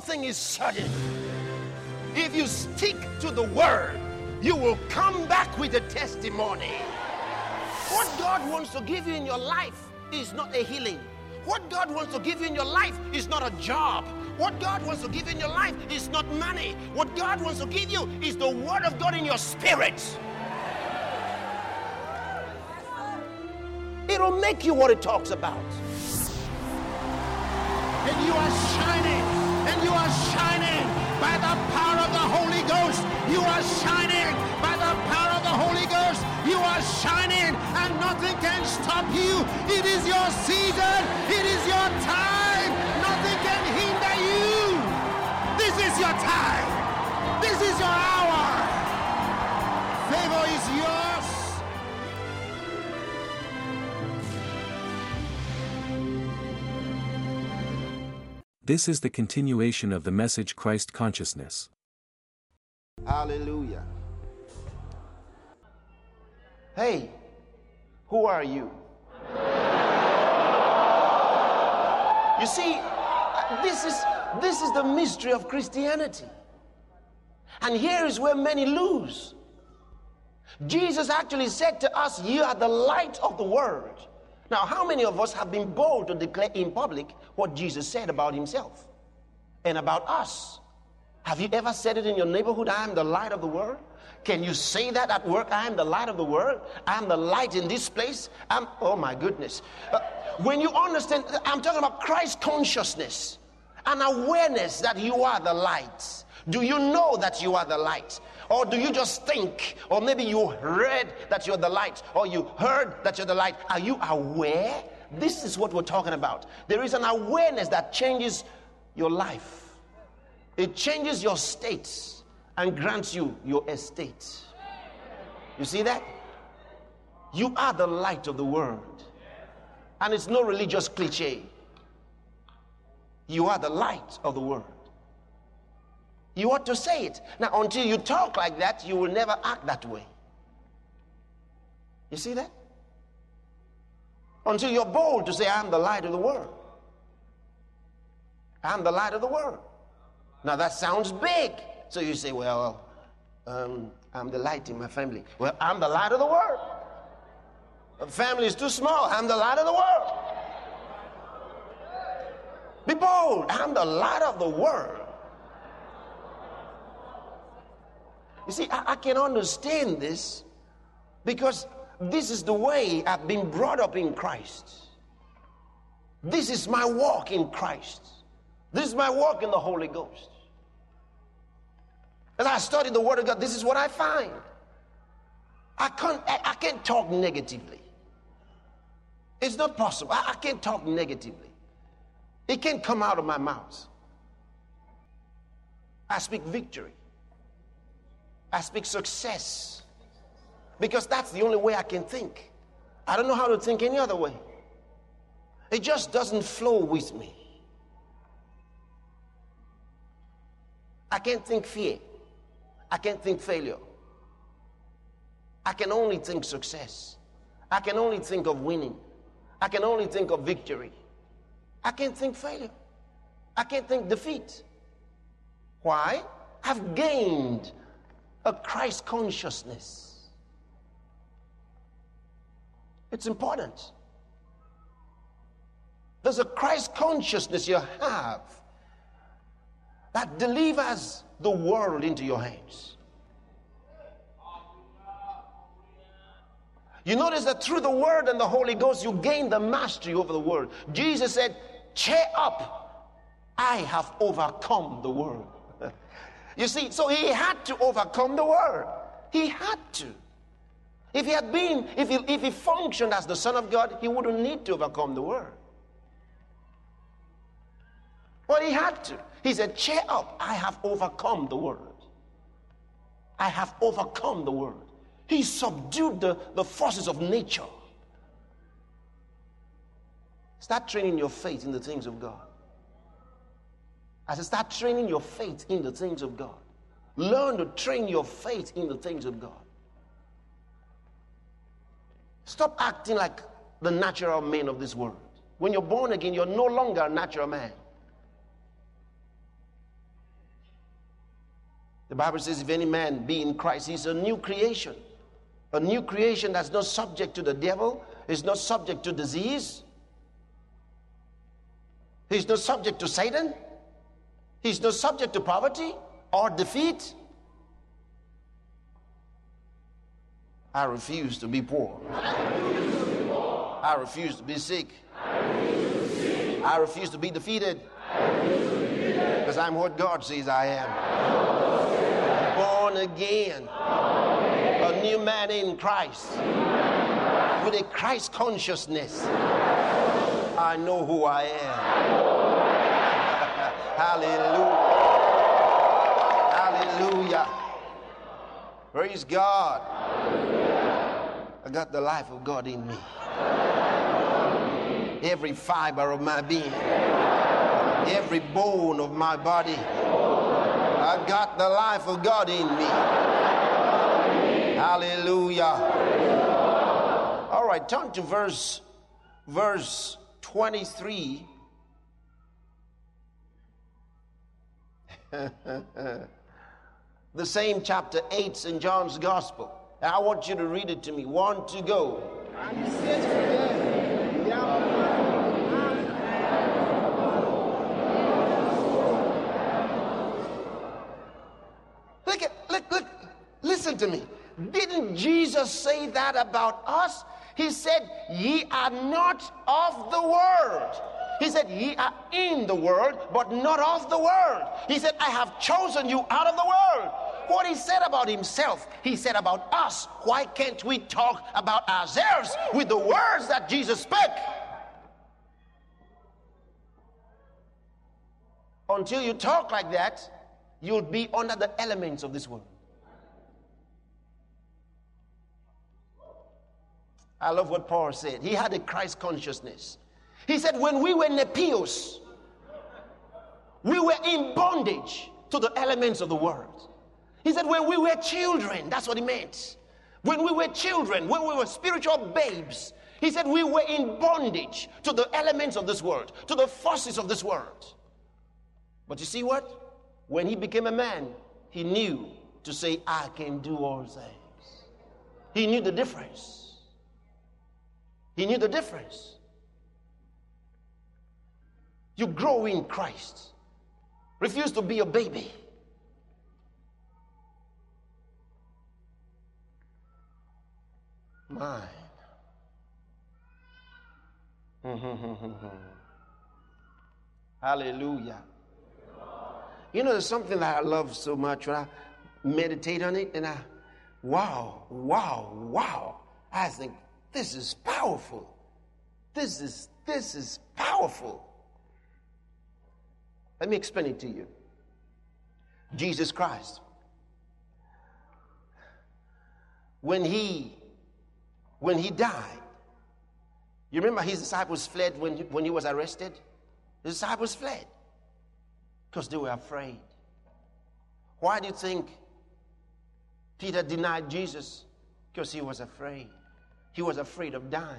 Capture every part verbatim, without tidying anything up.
thing is certain. If you stick to the word, you will come back with a testimony. What God wants to give you in your life is not a healing. What God wants to give you in your life is not a job. What God wants to give you in your life is not money. What God wants to give you is the word of God in your spirit. It'll make you what it talks about. And you are shining, and you are shining by the power of the Holy Ghost. You are shining by the power of the Holy Ghost. You are shining, and nothing can stop you. It is your season. It is your time. Nothing can hinder you. This is your time. This is your hour. Favor is yours. This is the continuation of the message Christ Consciousness. Hallelujah. Hey, who are you? You see, this is this is the mystery of Christianity. And here is where many lose. Jesus actually said to us, "You are the light of the world." Now, how many of us have been bold to declare in public what Jesus said about himself and about us? Have you ever said it in your neighborhood? I am the light of the world. Can you say that at work? I am the light of the world. I am the light in this place. I'm, oh my goodness. Uh, when you understand, I'm talking about Christ consciousness, an awareness that you are the light. Do you know that you are the light? Or do you just think, or maybe you read that you're the light, or you heard that you're the light? Are you aware? This is what we're talking about. There is an awareness that changes your life. It changes your state and grants you your estate. You see that? You are the light of the world. And it's no religious cliche. You are the light of the world. You ought to say it. Now, until you talk like that, you will never act that way. You see that? Until you're bold to say, I'm the light of the world. I'm the light of the world. Now, that sounds big. So you say, well, um, I'm the light in my family. Well, I'm the light of the world. The family is too small. I'm the light of the world. Be bold. I'm the light of the world. You see, I, I can understand this because this is the way I've been brought up in Christ. This is my walk in Christ. This is my walk in the Holy Ghost. As I study the Word of God, this is what I find. I can't, I, I can't talk negatively. It's not possible. I, I can't talk negatively. It can't come out of my mouth. I speak victory. I speak success, because that's the only way I can think. I don't know how to think any other way. It just doesn't flow with me. I can't think fear. I can't think failure. I can only think success. I can only think of winning. I can only think of victory. I can't think failure. I can't think defeat. Why? I've gained a Christ consciousness. It's important. There's a Christ consciousness you have that delivers the world into your hands. You notice that through the Word and the Holy Ghost, you gain the mastery over the world. Jesus said, cheer up, I have overcome the world. You see, so he had to overcome the world. He had to. If he had been, if he, if he functioned as the Son of God, he wouldn't need to overcome the world. But he had to. He said, cheer up, I have overcome the world. I have overcome the world. He subdued the, the forces of nature. Start training your faith in the things of God. I said, start training your faith in the things of God. Learn to train your faith in the things of God. Stop acting like the natural man of this world. When you're born again, you're no longer a natural man. The Bible says, if any man be in Christ, he's a new creation. A new creation that's not subject to the devil, is not subject to disease. He's not subject to Satan. He's not subject to poverty or defeat. I refuse to be poor. I refuse to be sick. I refuse to be defeated. Because I'm what God says I am. Born again. A new man in Christ. With a Christ consciousness. I know who I am. Hallelujah. Hallelujah. Praise God. I got the life of God in me. Every fiber of my being, every bone of my body, I got the life of God in me. Hallelujah. All right, turn to verse verse twenty-three. The same chapter eight in John's Gospel. And I want you to read it to me. One to go. And he said to them, Look at, look, look, listen to me. Didn't Jesus say that about us? He said, ye are not of the world. He said, ye are in the world, but not of the world. He said, I have chosen you out of the world. What he said about himself, he said about us. Why can't we talk about ourselves with the words that Jesus spoke? Until you talk like that, you'll be under the elements of this world. I love what Paul said. He had a Christ consciousness. He said, when we were nepios, we were in bondage to the elements of the world. He said, when we were children, that's what he meant. When we were children, when we were spiritual babes, he said we were in bondage to the elements of this world, to the forces of this world. But you see what? When he became a man, he knew to say, I can do all things. He knew the difference. He knew the difference. You grow in Christ. Refuse to be a baby. Mine. Hallelujah. You know, there's something that I love so much when I meditate on it and I, wow, wow, wow. I think, this is powerful. This is, this is powerful. Let me explain it to you. Jesus Christ, when he, when he died, you remember his disciples fled when he, when he was arrested? His disciples fled because they were afraid. Why do you think Peter denied Jesus? Because he was afraid. He was afraid of dying.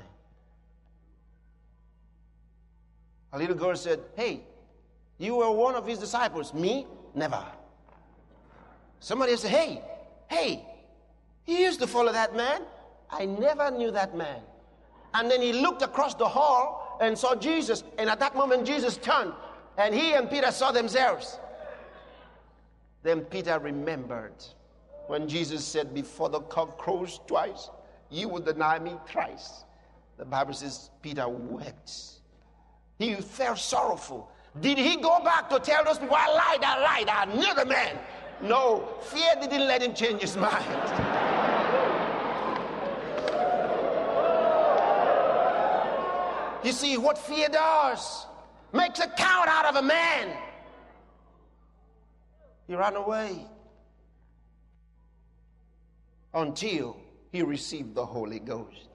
A little girl said, hey, you were one of his disciples. Me? Never. Somebody said, hey, hey, he used to follow that man. I never knew that man. And then he looked across the hall and saw Jesus. And at that moment, Jesus turned. And he and Peter saw themselves. Then Peter remembered when Jesus said, before the cock crows twice, you will deny me thrice. The Bible says Peter wept. He felt sorrowful. Did he go back to tell those people, I lied, I lied, I knew the man? No, fear didn't let him change his mind. You see, what fear does, makes a coward out of a man. He ran away until he received the Holy Ghost.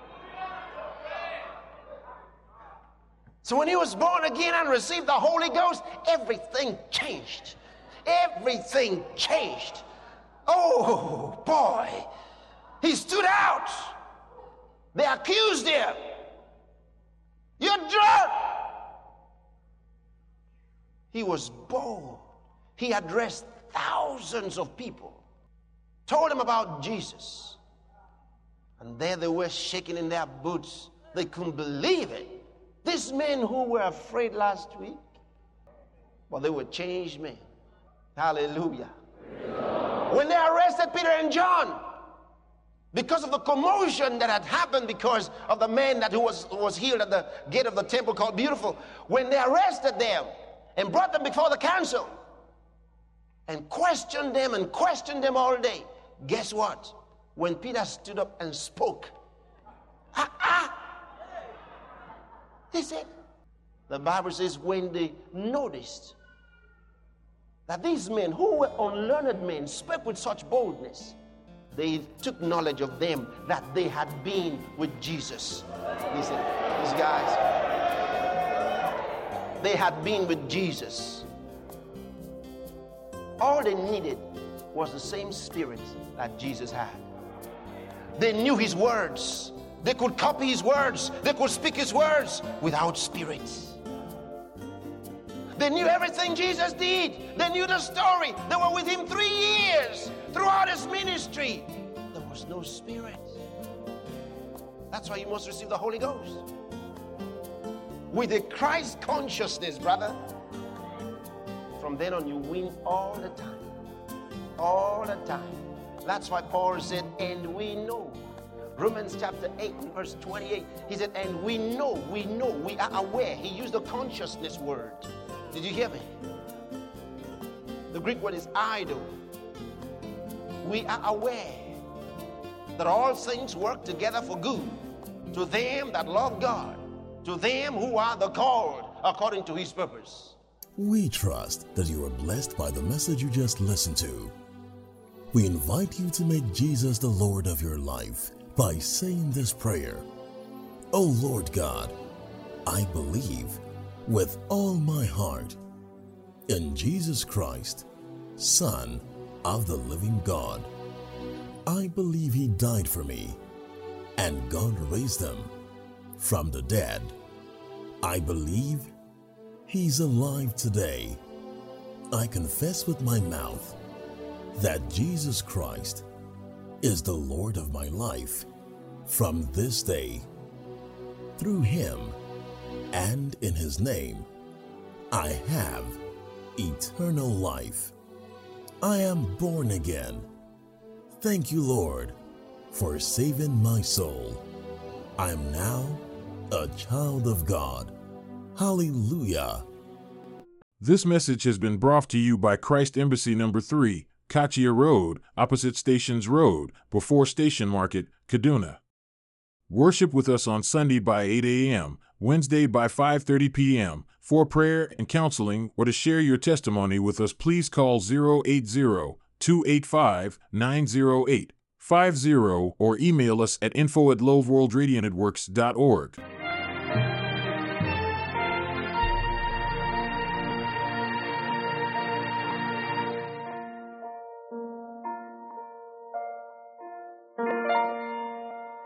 So when he was born again and received the Holy Ghost, everything changed. Everything changed. Oh, boy. He stood out. They accused him. You're drunk. He was bold. He addressed thousands of people, told them about Jesus. And there they were shaking in their boots. They couldn't believe it. These men who were afraid last week, well, they were changed men. Hallelujah. When they arrested Peter and John, because of the commotion that had happened because of the man that who was, was healed at the gate of the temple called Beautiful, when they arrested them and brought them before the council and questioned them and questioned them all day, guess what? When Peter stood up and spoke, ah, ah, they said, the Bible says when they noticed that these men who were unlearned men spoke with such boldness, they took knowledge of them that they had been with Jesus. Listen, these guys, they had been with Jesus. All they needed was the same spirit that Jesus had. They knew his words. They could copy his words. They could speak his words without spirit. They knew everything Jesus did. They knew the story. They were with him three years throughout his ministry. There was no spirit. That's why you must receive the Holy Ghost. With a Christ consciousness, brother, from then on you win all the time. All the time. That's why Paul said, and we know. Romans chapter eight and verse twenty-eight. He said, and we know, we know, we are aware. He used the consciousness word. Did you hear me? The Greek word is idol. We are aware that all things work together for good to them that love God, to them who are the called according to his purpose. We trust that you are blessed by the message you just listened to. We invite you to make Jesus the Lord of your life by saying this prayer. O Lord God, I believe with all my heart in Jesus Christ, Son of the living God. I believe he died for me and God raised him from the dead. I believe he's alive today. I confess with my mouth that Jesus Christ is the Lord of my life from this day. Through him and in his name, I have eternal life. I am born again. Thank you, Lord, for saving my soul. I am now a child of God. Hallelujah. This message has been brought to you by Christ Embassy Number three, Kachia Road, opposite Stations Road, before Station Market, Kaduna. Worship with us on Sunday by eight a.m., Wednesday by five thirty p.m. For prayer and counseling or to share your testimony with us, please call zero eight zero, two eight five, nine zero eight, five zero or email us at info at loveworld radio networks dot org.